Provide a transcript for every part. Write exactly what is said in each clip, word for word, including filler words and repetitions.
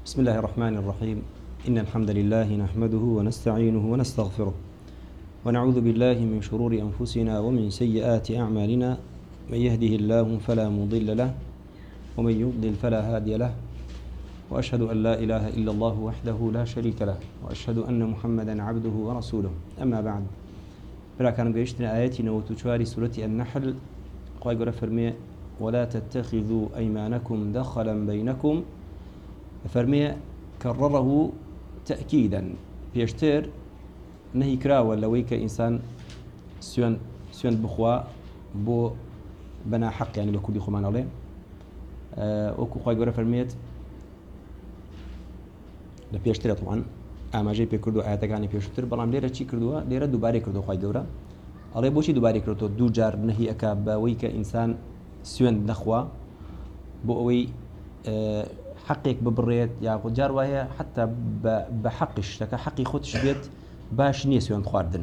بسم الله الرحمن الرحيم إن الحمد لله نحمده ونستعينه ونستغفره ونعوذ بالله من شرور أنفسنا ومن سيئات أعمالنا من يهده الله فلا مضل له ومن يضلل فلا هادي له وأشهد أن لا إله إلا الله وحده لا شريك له وأشهد أن محمدا عبده ورسوله أما بعد فلا كان بيشتنا آياتنا وتشاري سورة النحل قال فرمي ولا تتخذوا أيمانكم دخلا بينكم فرمي كرره تأكيدا بيشتر نهي كراوة لويك إنسان سيون سيون بخوا بو بنا حق يعني بكل خمان عليه أه وكو خواهي قرأ فرميت لبيشتر طبعا أما جاي بيكردو آياتك عني بيشتر بلام ليرة چي كردوها ليرة دوباري كردو خواهي قرأ عليه بوشي دوباري كردو دو جار نهي أكا بويك إنسان سيون نخوا بووي أه حقك ببريت يا جار وهي حتى بحقش لك حقي خدش بيت باش نيس يوم خواردن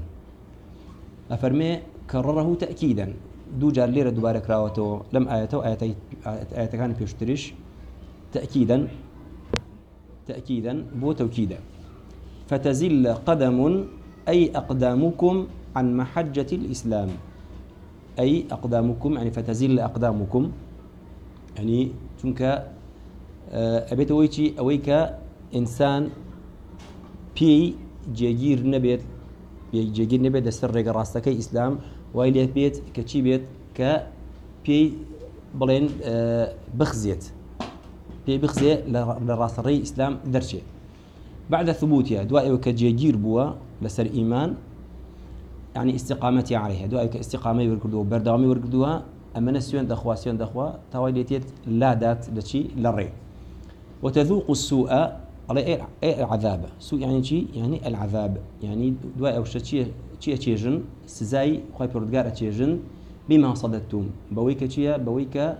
أفرمي كرره تأكيدا دو جار ليرة دوباره كراوته لم آيته آيتي آيته كان بيشتريش تأكيدا تأكيدا بو توكيدا فتزل قدم أي أقدامكم عن محجة الإسلام أي أقدامكم يعني فتزل أقدامكم يعني تنك أبيت أويتي أويك إنسان بي جيجير نبيت جيجير نبيت السر راستك إسلام وإلى بيت كشي بيت ك بي بلين بخزيت بي بخزي لراس الري إسلام درشة بعد ثبوتها دواء كجيجير بوا لسر إيمان يعني استقامتي عليها دواء كاستقامة وركدوها بردامي وركدوها أما نسيون دخوا سيون دخوا تواليتيت لا دات لشي للري وتذوق السوء على أي العذاب سوء يعني شيء يعني العذاب يعني دواء أو شيء شيء تيجن سزاي خاي بردقار تيجن بما صددتم بويك شيء بويك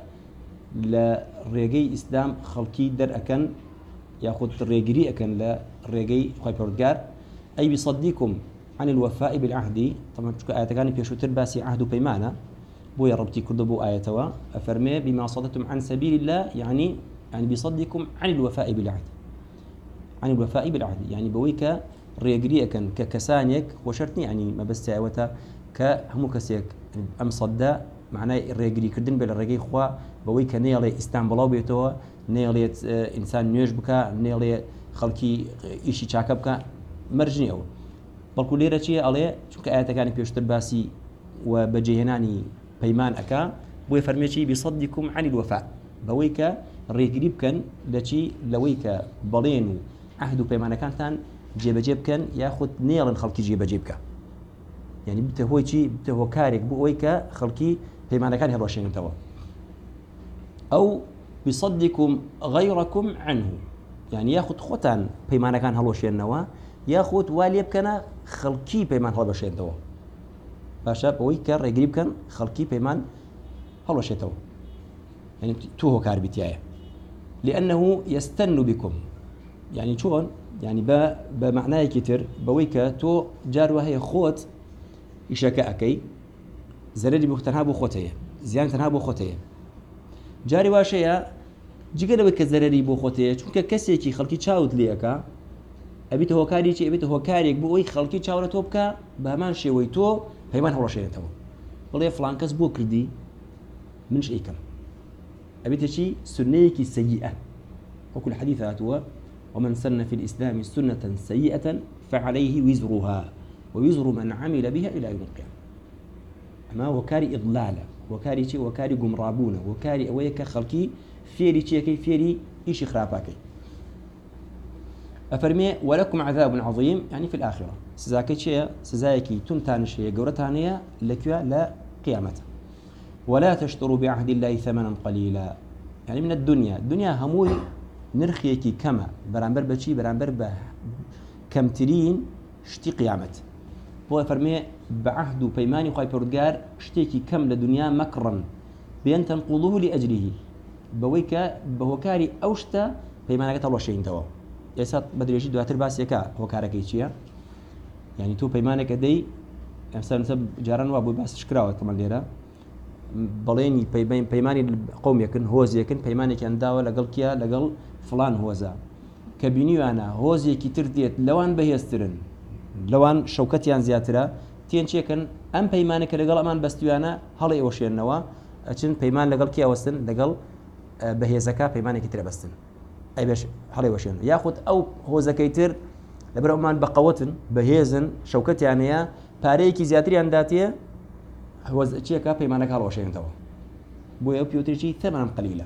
لرجاي إسلام خلقي در أكن يأخذ الرجري أكن لرجاي خاي بردقار أي بصديكم عن الوفاء بالعهد طبعا آيات كان بيشو ترباسي عهد بيمانة بو يا ربتي كردبو آياتوا أفرمي بما صددتم عن سبيل الله يعني يعني بيصدكم عن الوفاء بالعهد عن الوفاء بالعهد يعني بويك ريجريك ككسانيك وشرطني يعني ما بس تعوتا كهمو كسيك أم صدا معناه الريجري كردن بلا رجي خوا بويك نيلي استنبلاو بيتوا نيلي إنسان نيوش بكا نيلي خلقي إشي شاكا بكا مرجني أو بل كل ليرة شيء عليه شو كآيات كان بيشتر باسي وبجيهناني بيمان أكا بوي فرميشي بيصدكم عن الوفاء بويك ريقريب كان لشي لويك بلين عهد بيمان كانتان جيب جيب كان ياخذ نيل خلقي جيب جيب كان يعني بته هو شيء بته هو كارك بويك خلقي بيمان كان هروشين توا أو بيصدكم غيركم عنه يعني ياخذ ختان بيمان كان هروشين نوا ياخذ واليب كان خلقي بيمان هروشين توا باشا بويك ريقريب كان خلقي بيمان هروشين توا يعني توه كاربيتيايا لأنه يستن بكم يعني شون يعني با بمعنى كتير بويك تو جار وهي خوت يشكأكي زردي بختنها خوتيه زيان تنها خوتيه جاري واشيا جيكنا بك زردي بخوتيه چونك كسي كي خلقي تشاوت ليكا ابيته هو كاري شي ابيته هو كاريك بوي خلقي تشاورته بكا بهمان شي ويتو هيمان هو شي تو والله فلان كس بو كردي منش ايكم أبيت شيء سنيك سيئة وكل حديث هو ومن سن في الإسلام سنة سيئة فعليه وزرها ووزر من عمل بها إلى يوم القيامة أما وكاري إضلالة وكاري شيء وكاري قمرابونة وكاري أويك خلقي فيري شيء كي فيري إيش خرافاكي أفرمي ولكم عذاب عظيم يعني في الآخرة سزاكي شيء سزاكي تنتان شيء قورتانية لكيا لا قيامته ولا تشتروا بعهد الله ثمنا قليلا يعني من الدنيا الدنيا هموي نرخيكي كما برامبر بشي برامبر به كمترين شتي قيامت هو فرمي بعهد بيماني وخاي بردقار شتيكي كم لدنيا مكرا بين تنقضوه لأجله بويك بهوكاري أوشتا بيمانك الله شيء توا يسات بدري يجي دواتر باسيكا هوكارك يشيا يعني تو بيمانك دي مثلا سب جاران وابو باس شكراوه كمان ليرة بليني پەیمانی قومێکن هۆزێکن پەیمانێکیان داوە لەگەڵ کیا لەگەڵ فلان هۆزە کە بینیوانە هۆزێکی تر دێت لەوان بەهێزترن لەوان شەوکەتیان زیاترە تێن چێکن ئەم پەیمانە کە لەگەڵ ئەمان بەستویانە هەڵی ئەوەشێنەوە ئەچن پەیمان لەگەڵ کیاوەستن لەگەڵ بەهێزەکە پەیمانێکی ترە بەستن ئەی بەش هەڵی وەشێن یاخود ئەو هۆزەکەی تر لەبەر ئەومان بەقەوەتن بەهێزن شەوکەتیانەیە پارەیەکی زیاتریان داتیە هۆزچیەکە پەیمانەکە هەڵەوەشێنێتەوە بۆیە ئەو پیوترێکی ثەمەن قەلیلە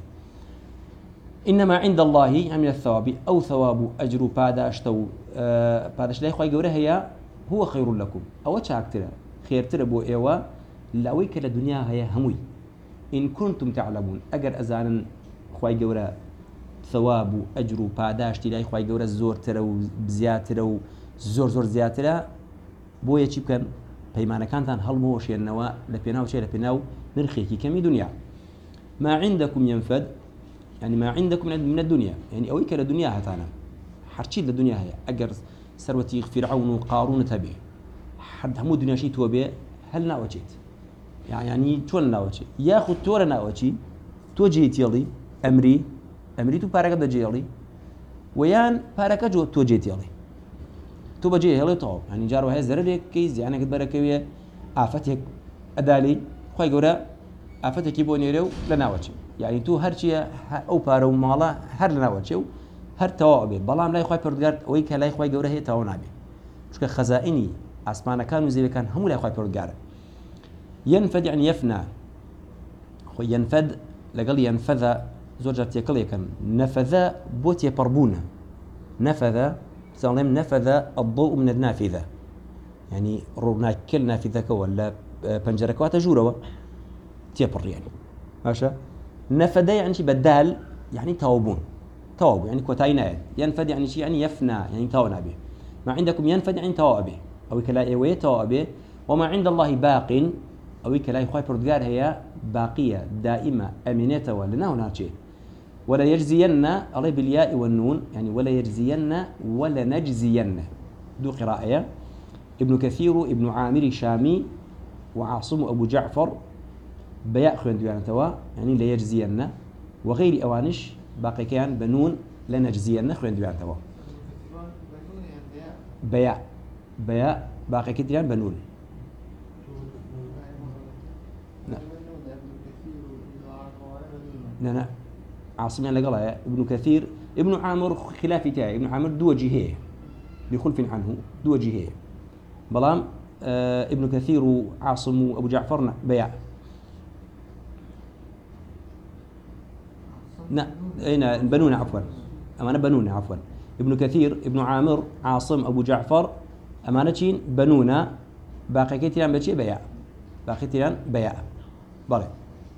إنما عند الله من الثواب أو ثواب أجر پاداشتە و پاداش لای خوای گەورە هەیە هو خير لكم أو چاکترە خێرترە بۆ ئێوە لەوەی کە لە دنیا هەیە هەمووی إن كنتم تعلمون ئەگەر ئەزانن خوای گەورە ثواب و ئەجر و پاداشتی لای خوای گەورە زۆرترە و زیاترە و زۆر زۆر زیاترە بۆیە چی بکەن پەیمانەکانتان هەڵمەوەشێنەوە لە پێناو چێ لە پێناو نرخێکی کەمی دنیا ما عندكم ينفد يعني ما عندكم من الدنيا يعني أوي كلا دنيا هتانا حرشي الدنيا هي أجر ثروتي فرعون وقارون تبي حد همو دنيا شيء توبي هل ناوجيت يعني شو ناوجي ياخذ تورا ناوجي توجيت يلي أمري أمري تو بارك ده جيلي ويان بارك جو توجيت يلي تو بجي يلي طاب يعني جارو هاي زرلك كيز يعني قد بركوية آفتك أدالي خوي جورا آفتك يبوني له لناوجي يعني تو هرشي أو بارو مالا هر لناوجي هر توابي بلام لا يخوي بردقار ويك لا يخوي جوره هي توانابي مش كخزائني أسمعنا كانوا زي كان هم لا يخوي بردقار ينفد يعني يفنى خو ينفد لقال ينفذ زوجة يقول كان نفذ بوت يبربونه نفذ سلام نفذ الضوء من النافذة يعني ربنا كل نافذة ولا بنجرك واتجوره تيبر يعني ماشى نفذ يعني شيء بدال يعني توابون تواب يعني كوتاينات ينفد يعني شيء يعني يفنى يعني تونا به ما عندكم ينفد يعني توابه أو كلا إيوه توابه وما عند الله باق أو كلا يخوي بردقار هي باقية دائمة أمينة ولنا هنا شيء ولا يجزين الله بالياء والنون يعني ولا يجزين ولا نجزين دو قراءة ابن كثير ابن عامر شامي وعاصم أبو جعفر بياء خوين دوان توا يعني لا يجزين وغير أوانش باقي كان بنون لا نجزين خوين دوان توا بياء بياء باقي كتير بنون لا لا عاصم يعني قالها ابن كثير ابن عامر خلافي تاعي ابن عامر دو جهيه بخلف عنه دو جهيه بلام آه ابن كثير وعاصم وابو جعفر بياء لا اين بنون عفوا امانه بنون عفوا ابن كثير ابن عامر عاصم ابو جعفر امانتين بنون باقي كتير بشي بياء باقي كتير بياء بله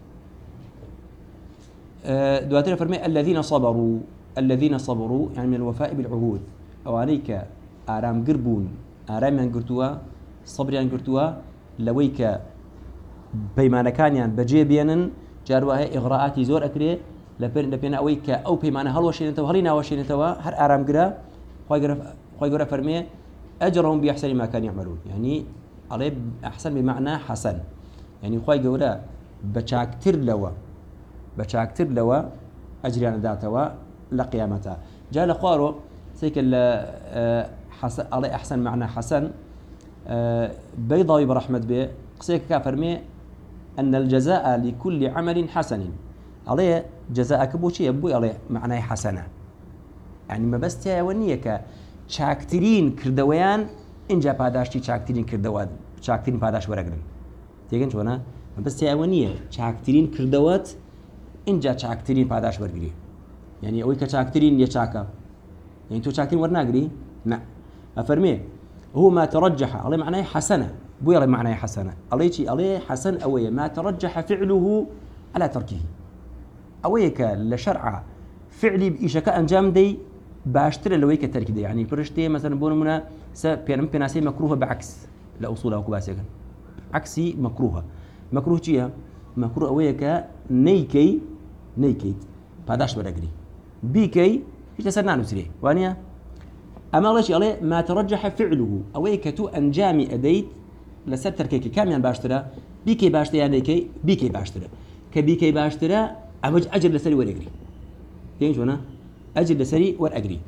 دواتنا فرمي الذين صبروا الذين صبروا يعني من الوفاء بالعهود أوانيك آرام قربون آرام قرتوا صبر قرتوا لويك بيمانا كان يعني بجيبينن جاروا هي إغراءات زور أكري لبين لبين أويك أو بيمانا هل وشين توا هلينا وشين توا هر آرام قرا خوي قرا خوي قرا فرمي أجرهم بأحسن ما كانوا يعملون يعني عليه أحسن بمعنى حسن يعني خوي قرا بشاكتر لوا بشاكتر لوا أجريان داتوا لقيامته جاء لقارو سيك حسن عليه أحسن معنى حسن بيضاوي برحمة به قصيك كافرمي أن الجزاء لكل عمل حسن عليه جزاء كبوشي يبوي عليه معنى حسنة يعني ما بس تاونيك شاكترين كردويان إن جاء باداشتي شاكترين كردوات شاكترين باداش ورقرن تيجن شو أنا ما بس تاونية شاكترين كردوات اینجا چاکترین پاداش ورگری یعنی اوی که چاکترین یه چاکا یعنی تو چاکترین ورناگری نه افرمي هو ما ترجح الله معناه حسنه بو يلا معناه حسنه الله شيء الله حسن اوي ما ترجح فعله على تركه اويك لشرع فعلي بإيشك انجام دي باشتري لويك ترك دي يعني فرشتي مثلا بونمنا س بينم بيناسي مكروه بعكس لاصولها وكباسيك عكسي مكروهه مكروه جيها مكروه اويك نيكي نيكيت پاداش ورقري بيكي ايش تسنى نسري وانيا اما الله شيء عليه ما ترجح فعله اويك تو انجامي اديت لسر تركيكي كاميان باشترا بيكي باشترا يعني كي بيكي باشترا كبيكي باشترا امج اجر لسري ورقري تين شو انا اجر لسري ورقري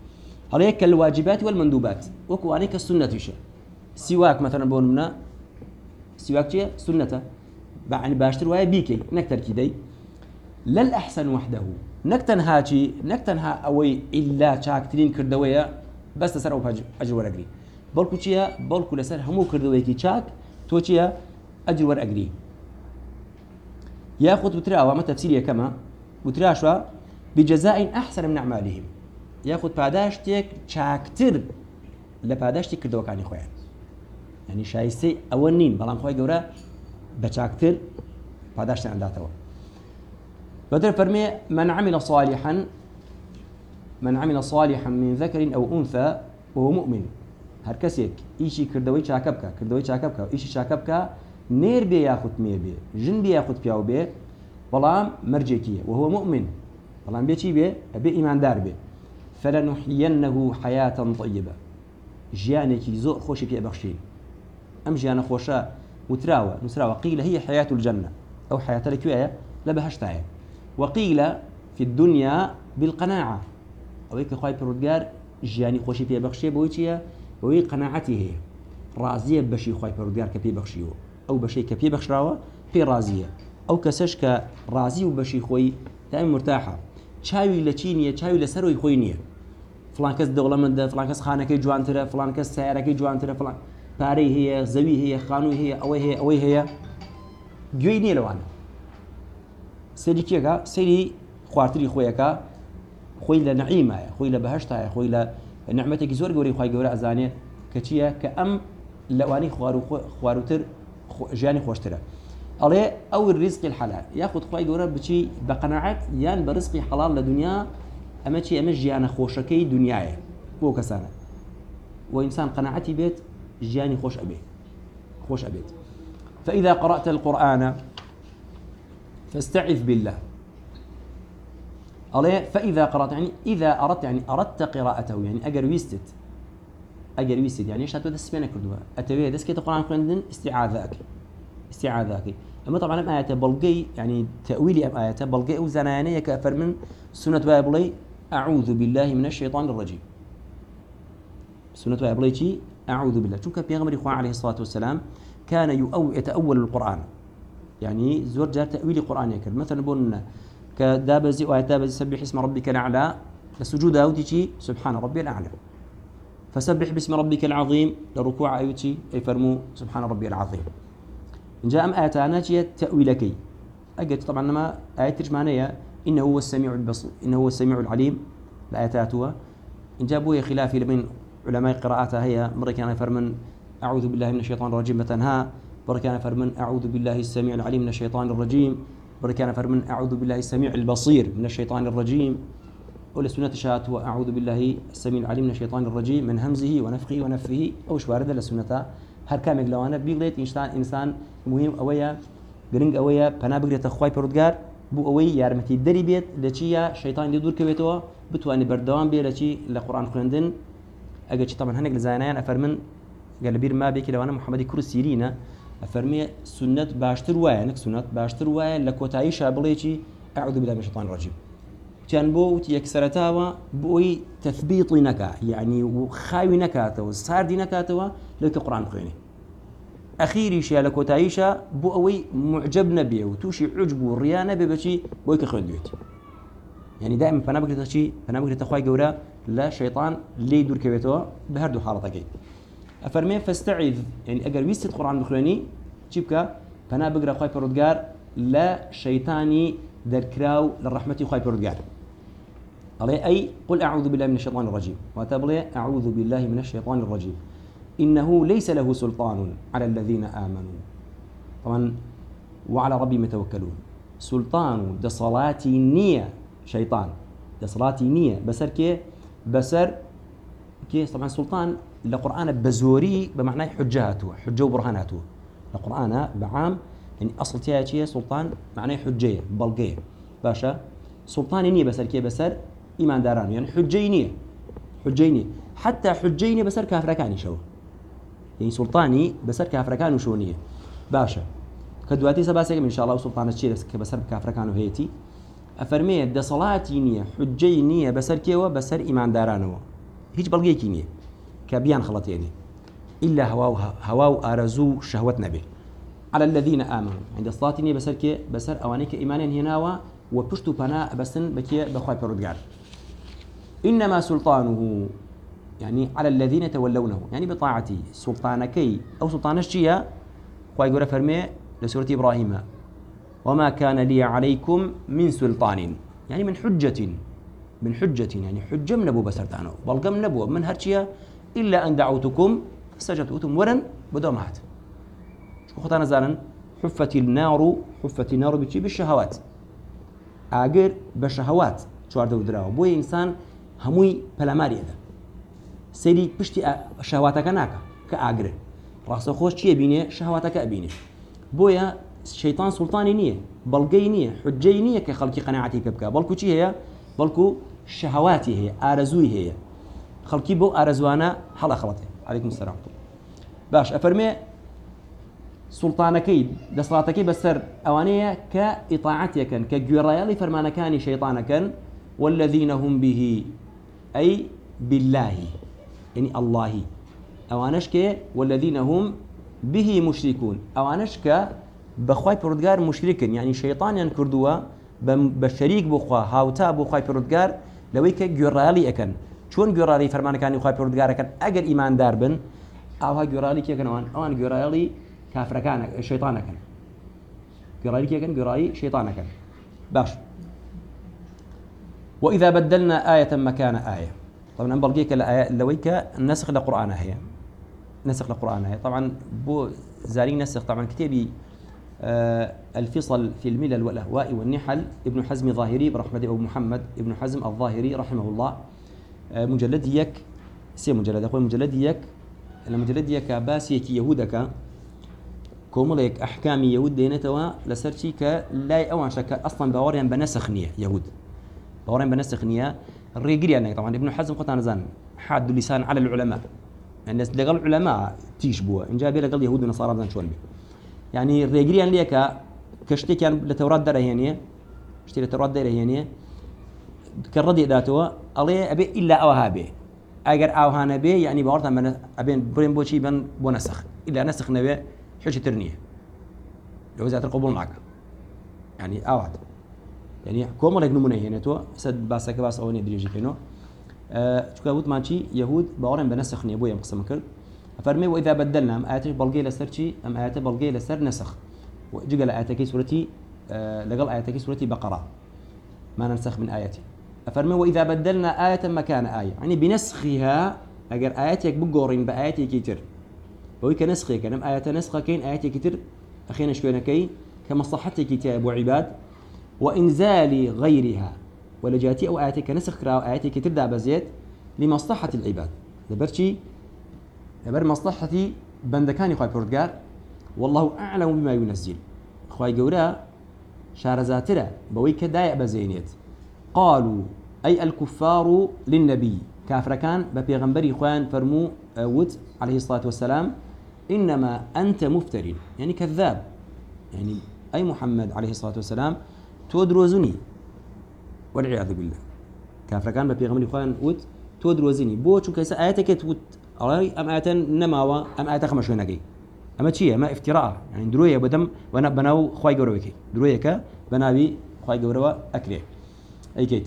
هل كالواجبات والمندوبات وكو عليك السنة شيء سواك مثلا بوننا سواك شيء سنته يعني باشتر ويا بيكي نكتر كدي لا الأحسن وحده نكتن هاجي نكتن ها أوي إلا شاكترين كردوية بس تسر أو أجر ورقري بلكو شيء بلكو لسر همو كردوية كي شاك تو شيء أجر ورقري ياخذ بترى وما تفسيرية كما بترى شو بجزاء أحسن من أعمالهم ياخذ باداشتك شاكتر لباداشتك كردوة كاني خويا يعني شايسي أولين بلام خوي جورا بشاكتر باداشت عنداتوا بدر فرمي من عمل صالحا من عمل صالحا من ذكر أو أنثى وهو مؤمن هركسيك إيشي كردوي شاكبكا كردوي شاكبكا إيشي شاكبكا نير بي ياخذ مير بي جن بي ياخذ بياو بي بلام مرجيكية وهو مؤمن بلام بيشي بي أبي إيمان دار بي فلنحيينه حياة طيبة جيانك زور خوشي بي أبخشين أم جيانا خوشا وتراوى نسراوى قيل هي حياة الجنة أو حياة الكوية لبهشتها وقيل في الدنيا بالقناعة أو هيك خواهي برودقار جياني خوشي بي أبخشي بويتيا وهي قناعته هي رازية بشي خواهي برودقار كبي بخشيو أو بشي كبي بخشراوى بي رازية أو كسش كرازي وبشي خوي دائما مرتاحة شاوي لچينية شاوي لسروي خوينية فلان كس دولة من ده فلان كس خانة كي جوان ترى فلان كس سيارة كي جوان ترى فلان باري هي زوي هي خانوي هي أوي هي أوي هي جوينية لوانا سيري كيكا سيري خوارتري خويكا خوي لنعيمة خوي لبهشتها خوي لنعمتك زور جوري خوي جوري أزانية كتيا كأم لواني خوارو خواروتر جاني خوشتره عليه أو الرزق الحلال ياخذ خوي جورا بشي بقناعات يان برزق حلال لدنيا أما شيء أما جيانا خوشكي دنياي هو كسانة وإنسان قناعتي بيت جياني خوش أبي خوش أبيت فإذا قرأت القرآن فاستعذ بالله عليه فإذا قرأت يعني إذا أردت يعني أردت قراءته يعني أجر ويستت أجر ويستت يعني إيش هتود السبينة كردوها أتبيه دس كده القرآن عندن استعاذاك استعاذاك أما طبعا أم آيات بلقي يعني تأويلي أم آيات بلقي أو زنانية كأفر من سنة بابلي أعوذ بالله من الشيطان الرجيم سنة بابلي شيء أعوذ بالله شو كبيغمر إخوان عليه الصلاة والسلام كان يؤو يتأول القرآن يعني زور جار تأويل القرآن يكرر مثلا بقولنا كدابزي وآيات دابزي سبح اسم ربك الأعلى السجود أوتي سبحان ربي الأعلى فسبح باسم ربك العظيم لركوع أيوتي أي فرمو سبحان ربي العظيم إن جاء أم آتانا جيت تأويلكي أجت طبعا لما آية ترجمانية إنه هو السميع البصير إنه هو السميع العليم الآياتها إن جابوا خلافي لمن علماء قراءاتها هي مرة كان فرمن أعوذ بالله من الشيطان الرجيم مثلا مرة كان فرمن أعوذ بالله السميع العليم من الشيطان الرجيم مرة كان فرمن أعوذ بالله السميع البصير من الشيطان الرجيم أو لسنة شات وأعوذ بالله السميع العليم من الشيطان الرجيم من همزه ونفخه ونفه أو شوارد لسنة هر كامل لوانا بيغليت إنسان إنسان مهم أويا جرينج أويا بنا بقريت أخوي بردقار بو أوي يارمتي دري بيت لشيء شيطان يدور كبيتوا بتواني بردوام بيه لشيء لقرآن خلندن أجت طبعا هناك لزاينان أفرمن قال بير ما بيك لوانا محمد كرو سيرينا أفرمي سنة باشتر وايا نك سنة باشتر وايا لكوتايشة بليشي أعوذ بالله من الشيطان الرجيم كان بو تيكسرتاوا بوي تثبيطي نكا يعني وخاوي نكاته وساردي نكاته لك قرآن خيني أخيري شيء لكوتايشة بو أوي معجب نبيه وتوشي عجبه الريانة ببشي بويك خير ديوتي يعني دائما فانا بقرا شيء فانا بقرا تخوي جورا لا شيطان لي دور كبيتو بهردو حالتك افرمي فاستعذ يعني اجر ويست القران بخلاني جيبك فانا بقرا خوي برودغار لا شيطاني ذكراو للرحمه خوي برودغار علي اي قل اعوذ بالله من الشيطان الرجيم وتبلي اعوذ بالله من الشيطان الرجيم انه ليس له سلطان على الذين امنوا طبعا وعلى ربهم يتوكلون سلطان ده صلاتي نيه شيطان ده صلاتي نيه بسر كي بسر كي طبعا سلطان القرآن بزوري بمعنى حجاته حجة وبرهاناته القرآن بعام يعني أصل تياتي سلطان معناه حجية بلقية باشا سلطان نيه بسر كي بسر إيمان داران يعني حجينية حجينية حتى حجينية بسر كافركاني شو يعني سلطاني بسر كافركان وشونية باشا كدواتي سباسك إن شاء الله سلطان الشيء بسر كافركان وهيتي أفرمي ده صلاتي نية حجي نية بسر كيوا بسر إيمان دارانوا هیچ بەڵگەیەکی نییە کە بیان خەڵەتێنێ إلا هوا هوا وآرزو شهوت نبي على الذين آمنوا عند الصلاة نية بسر كي بسر أوانيك إيمانا هناوا وبشتو بنا بسن بكي بخواي بردقار إنما سلطانه يعني على الذين تولونه يعني بطاعتي سلطانكي أو سلطانشيا خواي قرأ فرمي لسورة إبراهيم وما كان لي عليكم من سلطان يعني من حجة من حجة يعني حجة من أبو بسرتانو بلقم نبو من هرشيا إلا أن دعوتكم فاستجبتم ورن بدو مات شو خطانا زارن حفت النار حفت النار بتجي بالشهوات أجر بالشهوات شو عرضوا دراو بوي إنسان هموي بلاماري هذا سيدي بشتي شهواتك ناكا كأجر راس خوش شيء بيني شهواتك أبيني بويا الشيطان سلطاني نية بلقي نية حجي نية كخلقي قناعتي ببكا بلكو شي هي بلكو شهواتي هي آرزوي هي خلقي بو آرزوانا حلا خلطي عليكم السلام باش أفرمي سلطانكي دصلاتكي بسر أوانية كإطاعتك كجوريالي فرمانكاني شيطانك والذين هم به أي بالله يعني الله أوانشك والذين هم به مشركون أوانشك بخواي بردقار مشرك يعني شيطان ينكردوا بشريك بخوا هاوتا بخواي بردقار لويك جوريالي أكن شون جورالي فرمانكاني خواي بردقار أكن أجر إيمان دار بن أو ها جورالي كي كانوا أوان جورالي كافر كان الشيطان كان جورالي كي كان جورالي شيطان كان باش وإذا بدلنا آية مكان آية طبعا أنا بلقيك الآية لويك نسخ القرآن هي نسخ القرآن هي طبعا بو زارين نسخ طبعا كتابي آه الفصل في الملل والأهواء والنحل ابن حزم ظاهري برحمة أبو محمد ابن حزم الظاهري رحمه الله آه مجلد يك سي مجلد أقول مجلد يك المجلد يك باسيك يهودك كوملك أحكام يهود دينتوا لسرتي كلا أوان شك أصلا باوريان بنسخ نية يهود باوريان بنسخ نية الرجلي يعني طبعا ابن حزم قطع زان حاد اللسان على العلماء الناس لقال العلماء تيشبوا إن جاب لقال يهود ونصارى زان شو يعني الرجلي يعني ليك كشتي كان لتورات دره هنيه اشتري لتورات دره هنيه كردي ذاته الله أبي إلا أوهابه أجر أوهان به يعني بورثة من أبين برين بوشي بن بنسخ إلا نسخ نبي حجة ترنيه لو زاد القبول معك يعني أوعد يعني كم مرة يقولون هنا تو سد باسك باس أو ندري جيكينو أه شو كابوت ماشي يهود بورن بنسخ نبوي مقسم كل فرمي وإذا بدلنا أم آيات بلقي لسرتي أم آيات بلقي لسر نسخ وجقل آياتك سورتي أه لقل آياتك سورتي بقرة ما ننسخ من آياتي أفرمي وإذا بدلنا آية مكان آية يعني بنسخها أجر آياتك بقورين بآياتي كتير وهي كنسخة كنم آيات نسخة كين آياتي كتير أخينا شوينا كي كمصلحتك كتاب وعباد وإنزال غيرها ولجاتي أو آياتك نسخ كراو آياتي كتير دا بزيت لمصلحة العباد لبرشي لبر مصلحتي بندكاني خواي بردقار والله أعلم بما ينزل خواي قورا شارزاترا بوي كدايق بزينيت قالوا أي الكفار للنبي كافر كان ببيغمبري خوان فرمو ود عليه الصلاة والسلام إنما أنت مفتري يعني كذاب يعني أي محمد عليه الصلاة والسلام تودروزني والعياذ بالله كافر كان ببيغمبري خوان ود تودروزني بو شو كيس آياتك تود أم آيات نماوة أم آيات خمس ونقي أما شيء ما افتراء يعني دروية بدم وانا بناو خواي قرويكي دروية كا بنابي خواي قروا أكله أي كيت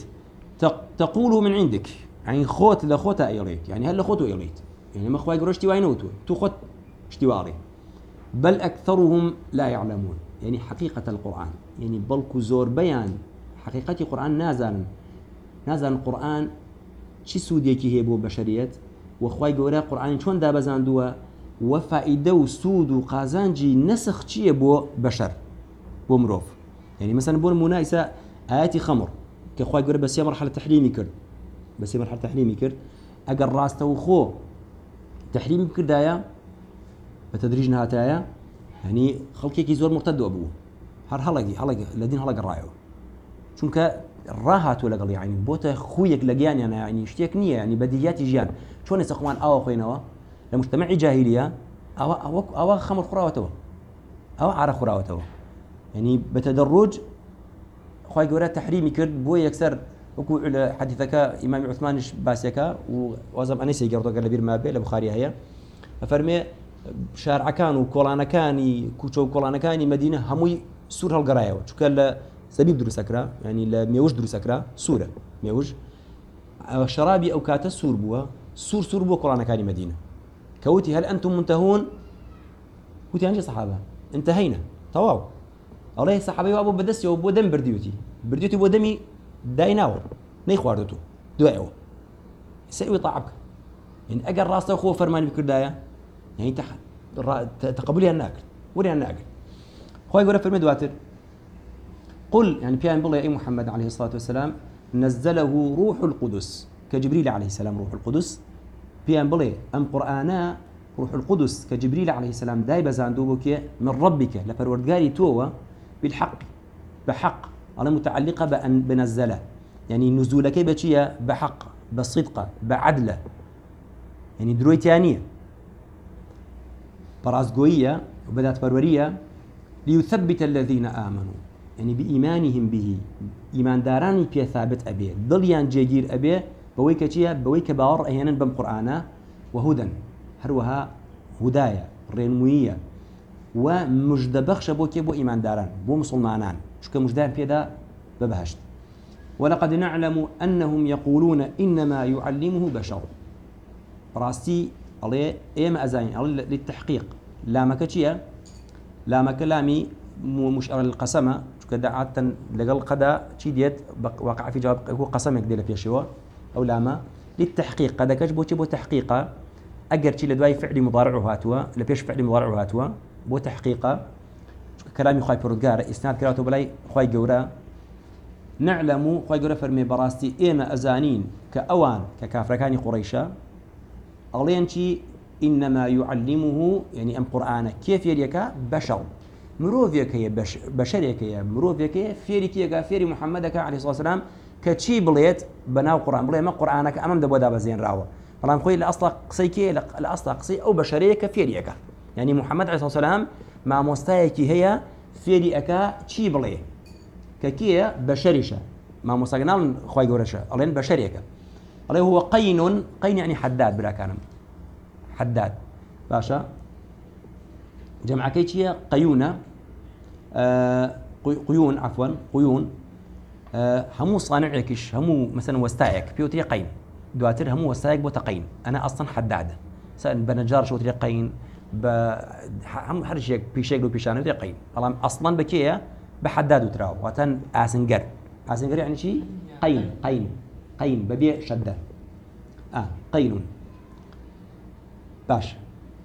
تقول من عندك يعني خوت لخوتا إيريت يعني هل خوتو إيريت يعني ما خواي قروشتي وينوتو تو خوت اشتواري بل أكثرهم لا يعلمون يعني حقيقة القرآن يعني بلكو زور بيان حقيقة القرآن نازل نازل القرآن شي سوديكي هي بو بشرية وخواي قورا قرآن شون دابزان دوا وفائدة وسود وقازانجي نسخ شي بو بشر بو مروف يعني مثلا بو المنايسة آياتي خمر كخواي قورا بس هي مرحلة تحريمي كرد بس هي مرحلة تحريمي كرد أقر راسته وخو تحريمي كرد دايا بتدريج نهاتايا يعني خلقي كي زور مرتد أبوه هر هلقي هلقي الذين هلق الرأيو شونك راهات ولا قال يعني بوته خويك لقيان يعني يعني اشتيك نية يعني بديهيات جيان شون يسخوان أو خوينوا لمجتمع جاهلية أو أو أو خمر خراوته أو عرق خراوته يعني بتدرج خواي قورا تحريمي كرد بو يكسر وكو حديثك إمام عثمان باسيكا ووزم أنيسي قرطو قال بير ما بي لبخاري هي أفرمي شارع كان وكولانا كاني كوتشو كولانا كاني مدينة هموي سور هالقرايا شو كان زبيب دروس أكرا يعني لميوج دروس أكرا سورة ميوج شرابي أو كاتا سور بوا سور سور بوا كولانا كاني مدينة كوتي هل أنتم منتهون كوتي أنجي صحابة انتهينا طواو الله صحابي وابو بدس وابو دم برديوتي برديوتي بو دمي دايناو ني خواردتو دعوا سوي طاعبك يعني اجر راسه اخوه فرماني بكردايا يعني تح تقبلي الناكل وري الناكل خوي يقول فرمي دواتر قل يعني بيان بالله يا محمد عليه الصلاه والسلام نزله روح القدس كجبريل عليه السلام روح القدس بيان بالله ام قرانا روح القدس كجبريل عليه السلام داي بزاندوبك من ربك لفروردغاري توه بالحق بحق على متعلقة بأن بنزله يعني نزولك بشيء بحق بصدقة بعدلة يعني دروي تانية برازقوية وبدات برورية ليثبت الذين آمنوا يعني بإيمانهم به إيمان داراني بي ثابت أبيه ضليان جيجير أبيه بويك شيء بويك باور أحيانا بقرآن وهدى هروها هداية رينموية ومجد بخش بوكي بو إيمان داران بو مسلمانان شو مجدان بيدا ببهشت ولقد نعلم أنهم يقولون إنما يعلمه بشر راستي عليه إيما أزاين عليه للتحقيق لا مكتشيا لا مكلامي مشعر القسمة شو كدا عادة لقل قدا شي ديت وقع في جواب هو قسمك دي لفيشوا أو لاما للتحقيق قدا كجبو تبو تحقيقه أجر شي لدواي فعل مضارع هاتوا لبيش فعل مضارع هاتوا بو تحقيقه كلامي خواي بردقار إسناد كراتو بلاي خواي جورا نعلم خواي جورا فرمي براستي إيما أزانين كأوان ككافركاني قريشا أغلين شي إنما يعلمه يعني أم قرآن كيف يريكا بشر مروفيك يا بش بشريك يا مروفيك يا فيريك يا فيري محمدك عليه الصلاة والسلام كتشي بليت بناو قرآن بلي ما قرآنك أمام دبوا دابا زين راوة فلان خوي الأصل قصيكي الأصل قصي أو بشريك فيريك يعني محمد عليه الصلاة والسلام مع مستايكي هي فيري أكا تشي بلي ككية بشريشة مع مستقنال خواي قورشة ألين بشريك ألين هو قين قين يعني حداد بلا كانم حداد باشا جمع كيتشيا قيونة آه قيون عفوا قيون آه همو صانعكش همو مثلا وستايك بيوتري قين دواتر همو وستايك بوتقين أنا أصلا حداد سأل بنجار شو تري قين ب هم حرشيك بيشيك لو بيشانو تري قين الله أصلا بكيا بحداد وتراو واتن آسنجر آسنجر يعني شيء قين قين قين ببيع شدة آه قين باش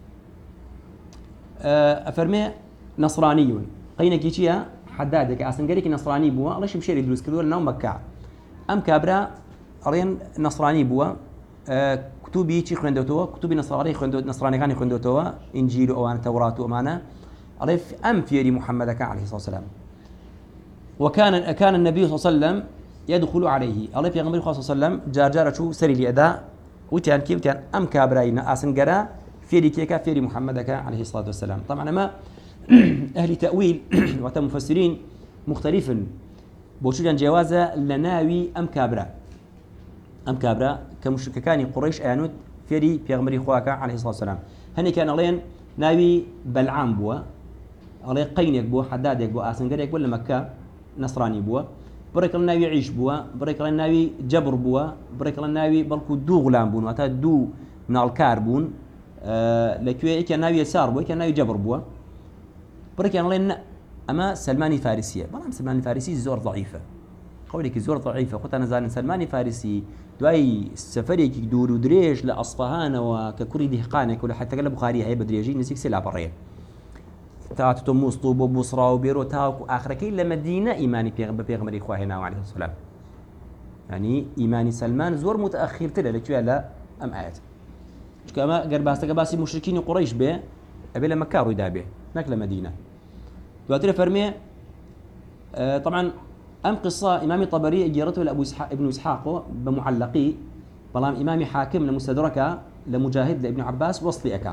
أفرمي نصراني قينك يشيا حدادك آسنجريك نصراني بوا الله يشمشي يدرس كذول نوم مكة أم كابرا أرين نصراني بوا أه كتبي شيء خندوتوا كتبي نصراني خندوت نصراني كان خندوتوا إنجيل أو أنا توراة وأمانة عرف أم فيري محمد عليه الصلاة والسلام وكان كان النبي صلى الله عليه وسلم يدخل عليه الله في غمر صلى الله عليه وسلم جار جار شو سري الأداء وتيان كيف تيان أم كابراين آسنجرا فيري كيكا فيري محمد عليه الصلاة والسلام طبعا ما أهل تأويل وتم مفسرين مختلف بوشجان جوازة لناوي أم كابرا أم كابرا كمشركان قريش آنوت فيري بيغمري خواكا عليه الصلاة والسلام هني كان علين ناوي بلعام بوا علي قينك بوا حدادك بوا آسنجريك ولا مكة نصراني بوا بريك الناوي عيش بوا بريك الناوي جبر بوا بريك الناوي بلكو دو غلام بون واتا دو من الكاربون أه لكي كان ناوي يسار بوا كان ناوي جبر بوا بريك علين أما سلماني فارسية بلام سلماني فارسي زور ضعيفة قولك زور ضعيفة قلت أنا زان سلماني فارسي دواي سفريك دور ودريج لأصفهان وككوري دهقانك ولا حتى قال بخاري هي بدريجي نسيك سلا بريه تاعت تموس طوب وبصرة وبيرو تاوك وآخر كي لمدينة إيماني بيغمر إخوة عليه السلام يعني إيماني سلمان زور متأخر تلا لك لا أم آيات كما قال باستا قباسي مشركين قريش به أبي لما كارو دابه هناك لمدينة دواتر فرمي آه طبعا أم قصة إمامي طبري أجيرته لأبو إسحاق ابن إسحاق بمعلقي بلام إمامي حاكم لمستدركة لمجاهد لابن عباس وصلي أكا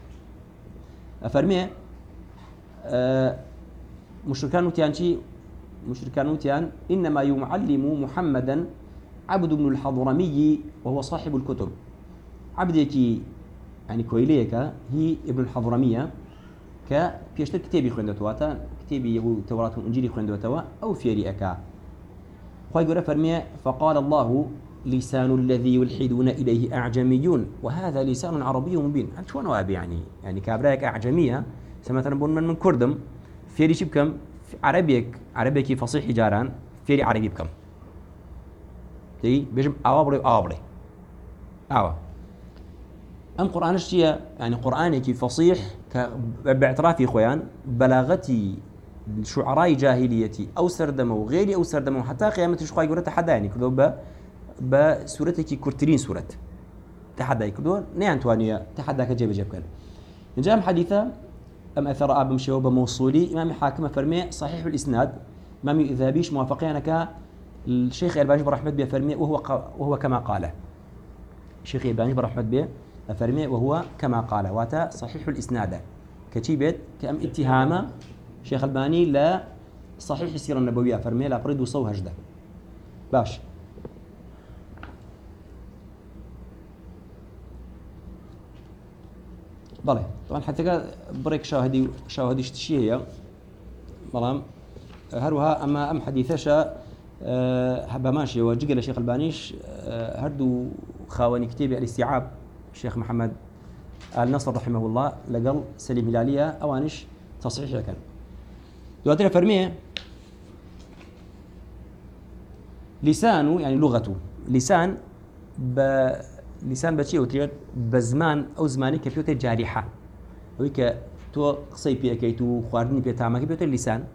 فرمي أه مشركان وتيان شي مشركان وتيان إنما يعلم محمدا عبد بن الحضرمي وهو صاحب الكتب عبدك يعني كويليك هي ابن الحضرمية ك بيشتر كتابي خوندتواتا كتابي يبو توراة وإنجيل خوندتوا أو فيري أكا خوي قرأ فرمي فقال الله لسان الذي يلحدون إليه أعجميون وهذا لسان عربي مبين هل شو نواب يعني يعني كابراك أعجمية مثلا بون من من كردم فيري شبكم عربيك عربيك فصيح جاران فيري عربي بكم تي بيجم أوابري أوابري أوا أم قرآن الشيء يعني قرآنك فصيح باعترافي خويان بلاغتي شعراء جاهليتي أو سردمه وغيري أو سردمه حتى قيامة شخوي يقول تحدى يعني كذو ب بسورتك كرترين سورة تحدى كذو نيان توانية تحدى كجيب جيب كان نجام حديثة أم أثر أب مشي بموصولي إمام حاكم فرمي صحيح الإسناد إمام إذابيش موافقين ك الشيخ الباني برحمة بيه فرمي وهو وهو كما قال الشيخ الباني برحمة بيه فرمي وهو كما قال واتا صحيح الإسناد كتيبت كأم اتهامه شيخ الباني لا صحيح السيرة النبوية فرمي لا بريد وصو هجده باش بله طبعا حتى بريك شاهدي شاهدي اشتشي هي بلام هروها اما ام حديثشا هبا ماشي وجيل الشيخ البانيش هردو خاوني كتابي الاستيعاب الشيخ محمد آل نصر رحمه الله لقل سليم هلالية اوانش تصحيح كان دواتنا فرميه لسانه يعني لغته لسان ب لسان بشيء وتريد بزمان أو زماني كبيوتر جارحة ويك تو قصي بيكي تو خواردني بيتعمل كبيوتر لسان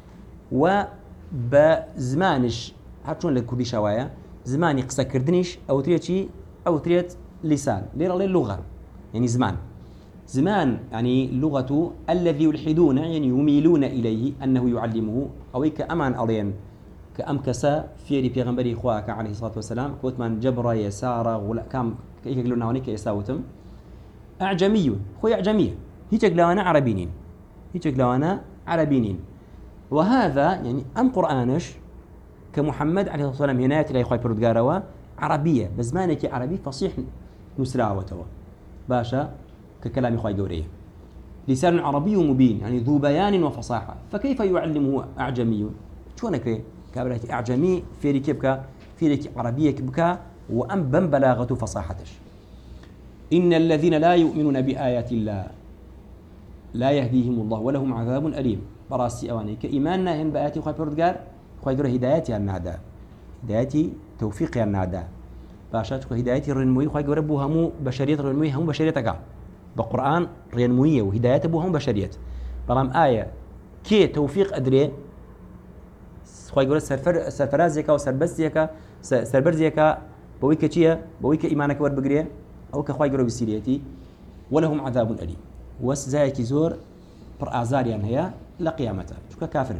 وبزمانش هاتشون لكودي شوايا زماني قصة كردنيش أو تريد شيء أو تريد لسان لير الله اللغة يعني زمان زمان يعني لغته الذي يلحدون يعني يميلون إليه أنه يعلمه أو يك أمان ألين كأم كسا في بيغمبري إخواك عليه الصلاة والسلام كوتمان جبرة يسارة ولا كم كيف يقولون هونيك يساوتم أعجمي خوي أعجمية هيك قلوانا عربيين هيك قلوانا عربيين وهذا يعني أم قرآنش كمحمد عليه الصلاة والسلام هنا يأتي لإخوة بردقاروا عربية بزمانك عربي فصيح نسراوته باشا ككلام إخوة قوريه لسان عربي مبين يعني ذو بيان وفصاحة فكيف يعلمه أعجمي شو نكري كابراتي أعجمي فيري كبكا فيري عربية كبكا وأم بن بلاغة فصاحتش إن الذين لا يؤمنون بآيات الله لا يهديهم الله ولهم عذاب أليم براسي أواني كإيماننا هم بآياتي خواهي بردقار خواهي دور هداياتي النادا هداياتي توفيقي النادا باشاتك هداياتي الرنموي خواهي قربو همو بشرية الرنموي همو بشريتك بقرآن رنموية وهدايات بو هم بشرية برام آية كي توفيق أدري خواهي قرب سرفر سرفرازيك وسربستيك سربرزيك بويك چیه بويك إيمانك ور بقريه أو كخواي قرب السيريتي ولهم عذاب أليم وسزايك زور بر أعزاريان هي لقيامته شو كافر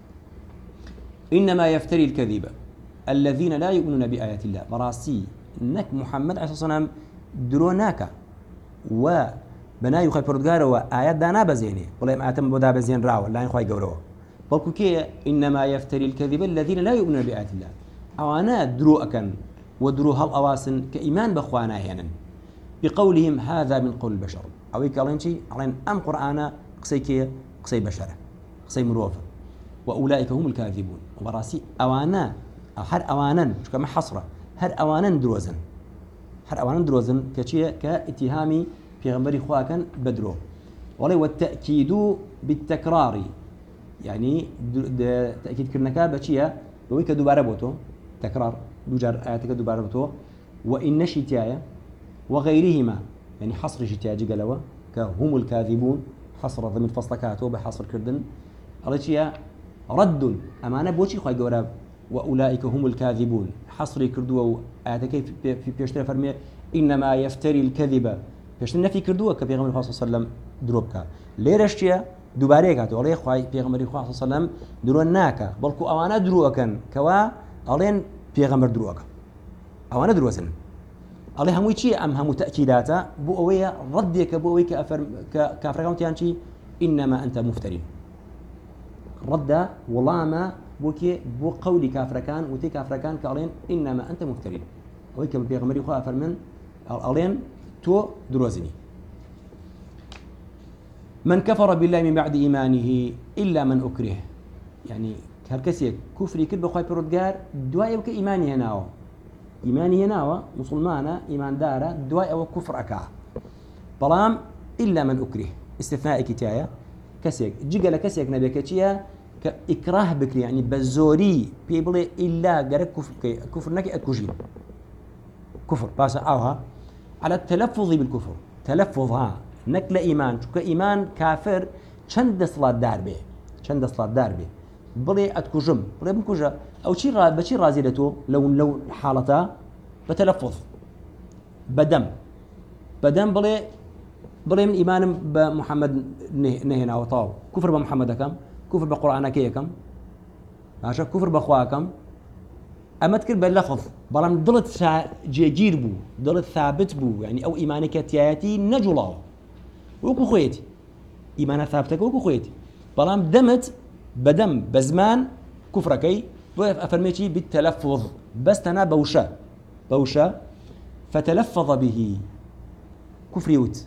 إنما يفتري الكذب الذين لا يؤمنون بآيات الله براسي إنك محمد عليه الصلاة والسلام دروناك وبناي خواي بردقار وآيات دانا بزيني ولا ما آتم بدا بزين راو لا خواي قروا بلكو كي إنما يفتري الكذب الذين لا يؤمنون بآيات الله أوانا درو أكن ودرو هالأواسن كإيمان بخوانا هنا بقولهم هذا من قول البشر أو يقولون شيء على أم قرآن قصي كي قصي بشرة قصي مروفة وأولئك هم الكاذبون وبراسي أوانا هر أوانا كما حصرة هر أوانا دروزن هر أوانا دروزن كشيء كاتهامي في غمبري خواكن بدرو ولي والتأكيد بالتكرار يعني تأكيد كرنكا بشيء ويك دوباره بوتو تكرار دوجار آياتك دوباره بوتو وإن شتايا وغيرهما يعني حصر شتايا جلوا كهم الكاذبون حصر ضمن فصلكاتو بحصر كردن أريتيا رد أمانة بوشي خواهي قوراب وأولئك هم الكاذبون حصري كردوا آياتك في بيشتري فرمي إنما يفتري الكذبة بيشتري في كردوا كبيغمبر الله صلى الله عليه وسلم دروبكا ليرشتيا دوباره كاتو عليه خواهي بيغمبر الله صلى الله عليه وسلم دروناكا بلكو أوانا دروكا كوا ألين بيغمبر دروكا أوانا دروزن عليه همو يشي أم همو تأكيداتا بو أويا رديك بو أويا كأفر كافرقون تيانشي إنما أنت مفترين رد ولاما بوكي بو قولي كافر كان وتي كافر كان قالين إنما أنت مفتري ويك بيغمري خو فرمن قالين تو دروزني من كفر بالله من بعد إيمانه إلا من أكره يعني هالكسي كفري كل بخواي برودجار دواء يبقى إيماني هناو إيماني هناو مسلمانا إيمان دارا دواء أو كفر أكا بلام إلا من أكره استثناء كتاية كسيك جيجا كسيك نبي كتيا كإكراه بكري يعني بزوري بيبلي إلا جرك كفر كي كفر نكي أكوجين كفر بس أوها على التلفظ بالكفر تلفظها نكل إيمان شو كإيمان كافر چند صلاة داربه چند صلاة داربه بلي أتكوجم بلي بنكوجا أو شيء را بشيء رازيلته لو لو حالته بتلفظ بدم بدم بلي بلي من إيمان بمحمد نهنا وطاو كفر بمحمد كم كفر بقرآن كي كم عشان كفر بأخواه كم أما تكر باللفظ بلام ضلت جيجير بو ضلت ثابت بو يعني أو إيمانك تياتي نجولا وكو خويتي إيمان ثابتك وكو خويتي بلام دمت بدم بزمان كفركي أفرميتي بالتلفظ بس تنا بوشا بوشا فتلفظ به كفريوت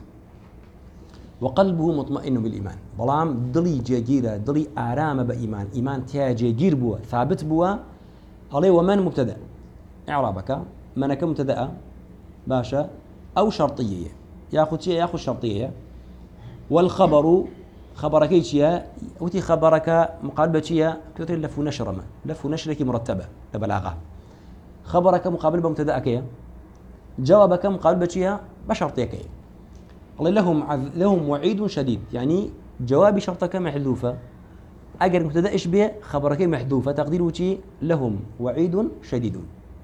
وقلبه مطمئن بالإيمان بلام ضلي جيجيرة ضلي آرام بإيمان إيمان تيا جيجير بوا ثابت بوا عليه ومن مبتدأ إعرابك منك مبتدأ باشا أو شرطية ياخذ شيء ياخذ شرطية والخبر خبرك شيء وتي خبرك مقابل شيء تقول لف ونشر ما لف ونشرك مرتبة لبلاغة خبرك مقابل بمبتدأك جوابك مقابل شيء بشرطيك الله لهم عذ... لهم وعيد شديد يعني جواب شرطك محذوفة أجر مبتدأ إيش به خبرك محذوفة تقديره شيء لهم وعيد شديد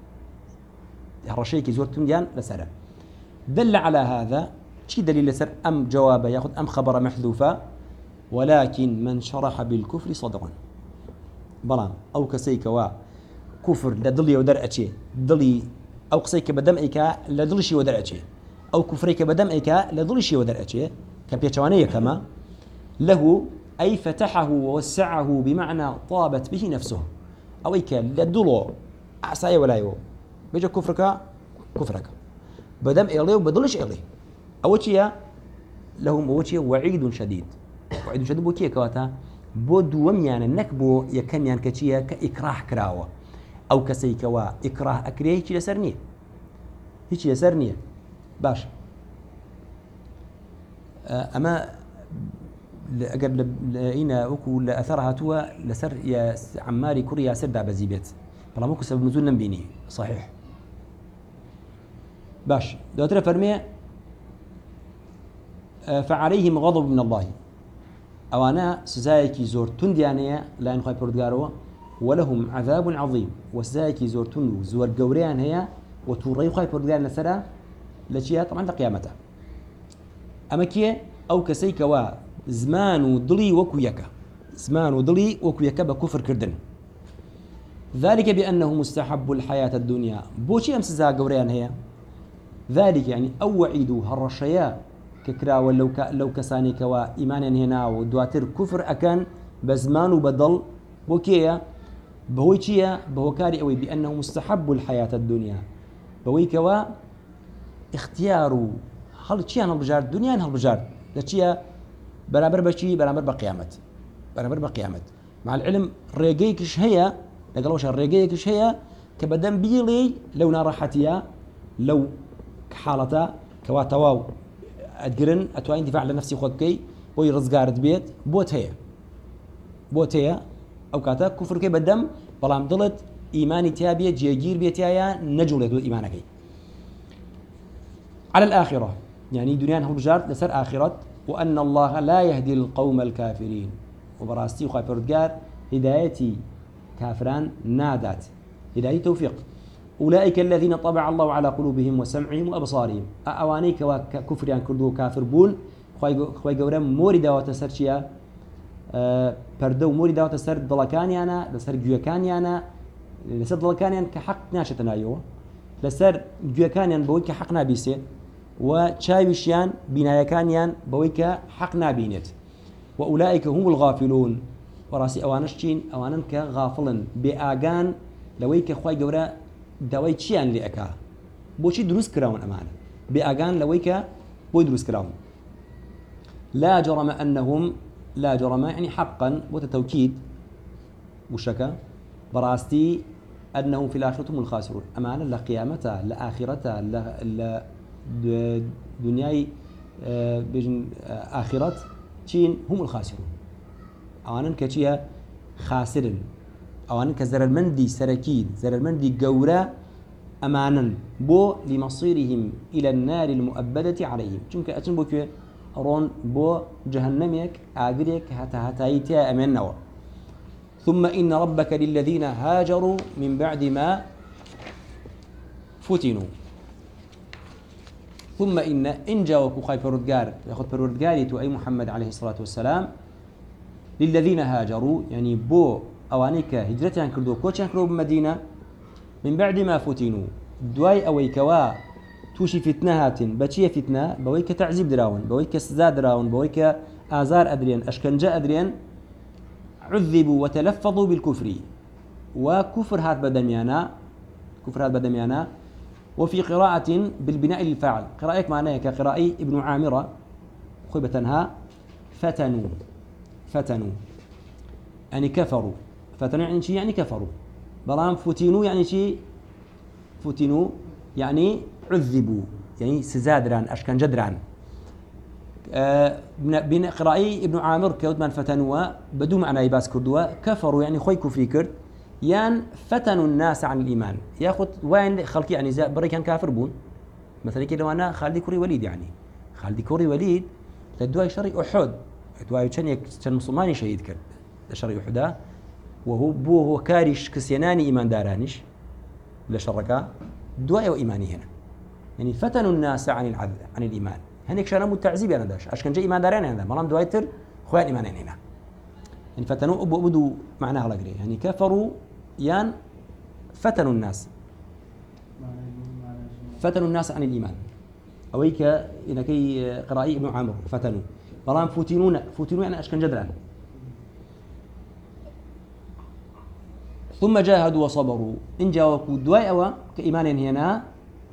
هالشيء زورتم ديان لسرة دل على هذا شي دليل لسر أم جوابه ياخذ أم خبر محذوفة ولكن من شرح بالكفر صدقا بلان أو كسيك وا كفر لدلي ودرء شيء دلي أو كسيك بدمئك لدلي شيء ودرء شيء أو كفريك بدمئك لدلي شيء ودرء شيء كبيتشوانية كما له أي فتحه ووسعه بمعنى طابت به نفسه أو إيك لدلو أعصاي ولا يو بيجا كفرك كفرك بدم إليه وبدلش إليه أول شيء لهم أول شيء وعيد شديد وعيد شديد بو كي كواتا بو دوم يعني نكبو يكن يعني كشيء كإكراه كراوة أو كسيكوا إكراه أكريه هيك يسرنيه هيك يسرنيه باش أما أجر لقينا أكو لأثرها توا لسر يا عماري كوريا سردا بزيبت بلا ممكن سبب نزول نبيني صحيح باش دوتر فرمي فعليهم غضب من الله أو أنا سزايكي زور تنديانية لا نخاي بردقاروا ولهم عذاب عظيم وسزايكي زور تندو زور قوريان هي وتوري خاي بردقار نسرا لشيء طبعا لقيامته أما كي أو كسيك وا زمان ضلي وكويكا زمان ضلي وكويكا بكفر كردن ذلك بأنه مستحب الحياة الدنيا بوشي أمس زا قوريان هي ذلك يعني أو وعيدو هالرشيا ككرا ولو ك لو كساني كوا إيمانا هنا ودواتر كفر أكن بزمان وبدل بوكيا بهويتشيا بهوكاري أوي بأنه مستحب الحياة الدنيا بوي كوا اختيارو هل تشيا هالبجار دنيا هالبجار لتشيا برابر بشي برابر بقيامت برابر بقيامت مع العلم ريجيكش هي لقالوش الريجيكش هي كبدن بيلي لو نارحتيا لو حالتا كوا تواو أتقرن أتوين دفاع لنفسي خود كي بوي رزقارد بيت بوت هي بوت هي أو كاتا كفر كي بدم بلام ضلت إيماني تابية جيجير بيتيايا نجولة دو إيمانك على الآخرة يعني دنيا هو بجار لسر آخرة وأن الله لا يهدي القوم الكافرين وبراستي وخاي بردقار هدايتي كافران نادات هداية توفيق أولئك الذين طبع الله على قلوبهم وسمعهم وأبصارهم أوانيك وكفر يعني كردو كافر بون خوي قورم موردا وتسرشيا أه بردو موردا وتسر ضلكاني أنا لسر جوكاني أنا لسر ضلكاني أنا كحق ناشتنا أيوه لسر جوكاني أنا بويك حق نابيسي وشايوشيان بنايكانيان بويك حق نابينت وأولئك هم الغافلون وراسي أوانش تشين أوانن كغافلن بآجان لويك خوي جورا داوي تشيان لأكا بوشي دروس كراون أمانة بآجان لويك بو دروس كراون لا جرم أنهم لا جرم يعني حقا وتتوكيد وشكا براستي أنهم في الآخرة هم الخاسرون أمانة لا قيامتها لا آخرتها لا دنياي بجن آخرت تين هم الخاسرون أوانن كتشيها خاسرن أوانن كزر المندي سركيد زر المندي جورا أمانا بو لمصيرهم إلى النار المؤبدة عليهم چونك أتن بو كي رون بو جهنميك آقريك حتى هتايتها أمان نوا ثم إن ربك للذين هاجروا من بعد ما فتنوا ثم إن إن جاوكو خاي بردقار ياخذ بردقاري تو أي محمد عليه الصلاة والسلام للذين هاجروا يعني بو أوانيك هجرتان كردو كوتشان كردو بمدينة من بعد ما فتنوا دواي أويكوا توشي فتنهات بچية فتنة بويك تعذيب دراون بويك سزاد دراون بويك آزار أدريان أشكنجاء أدريان عذبوا وتلفظوا بالكفر وكفر هات بدميانا كفر هات بدميانا وفي قراءة بالبناء للفاعل قراءتك معناها كقراءة ابن عامرة خيبتنها فتنوا فتنوا يعني كفروا فتنوا يعني شيء يعني كفروا بلام فتنوا يعني شيء فتنوا يعني عذبوا يعني سزادران أشكن جدران آه بين قراءة ابن عامر كودمان فتنوا بدو معنى يباس كردوا كفروا يعني خوي كفري كرد يان فتنوا الناس عن الإيمان ياخذ وين خلقي يعني زي بري كان كافر بون مثلا كده أنا خالد كوري وليد يعني خالد كوري وليد لدواي شري أحد دواي كان كان مسلماني شهيد كرد شري أحدا وهو بو هو كارش كسياناني إيمان دارانش لشركا دواي وإيماني هنا يعني فتنوا الناس عن العذ عن الإيمان هنيك شان مو تعذيب أنا داش عشان جاي إيمان دارين هذا مرام دوايتر خوان إيمانين هنا يعني فتنوا أبو أبدو معناها لقري يعني كفروا يان فتنوا الناس فتنوا الناس عن الإيمان أويك إنك قرائي ابن عامر فتنوا مرام فتنون فتنوا يعني أشكن جدران ثم جاهدوا وصبروا إن جاوكوا دواي أوا كإيمان هنا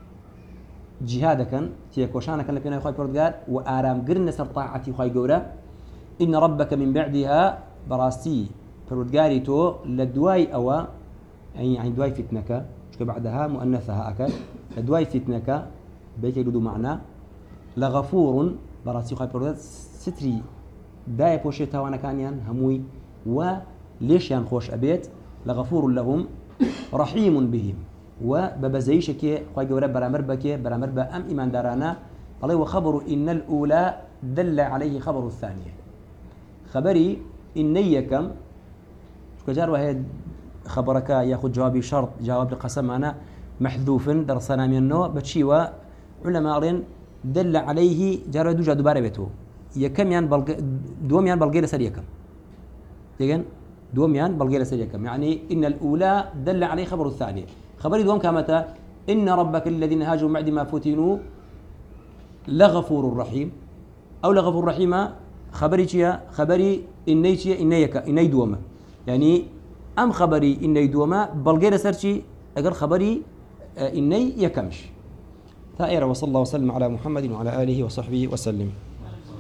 جهادك تيكوشانا كان لبينا يخاي بردقار وآرام قرن سر طاعتي خاي قورا إن ربك من بعدها براستي بردقاري تو لدواي أوا يعني دواي فتنك بعدها مؤنثها أكل لدواي فتنك بيك يقولوا معنا لغفور براستي خاي بردقار ستري داي بوشيتا وانا كانيان هموي وليش ينخوش أبيت لغفور لهم رحيم بهم وببزيش كي خوي جورا برامر بكي برامر بأم إيمان دارانا الله وخبر إن الأولى دل عليه خبر الثانية خبري إنيكم كجار وهي خبرك ياخذ جوابي شرط جواب القسم أنا محذوف درسنا منه بتشيوا علماء رين دل عليه جار دوجا دوباره بيتو يكم يان بلغ دوم يان بلغير سر يكم يجن دوم يان بلغير سر يكم يعني إن الأولى دل عليه خبر الثانية خبري دوم كامتا إن ربك الذين هاجروا بعد ما فتنوا لغفور رحيم أو لغفور رحيم خبري تيا خبري إني تيا إنيك إني دوما يعني أم خبري إني دوما بلغير سرشي أجر خبري إني يكمش ثائرة وصلى الله وسلم على محمد وعلى آله وصحبه وسلم.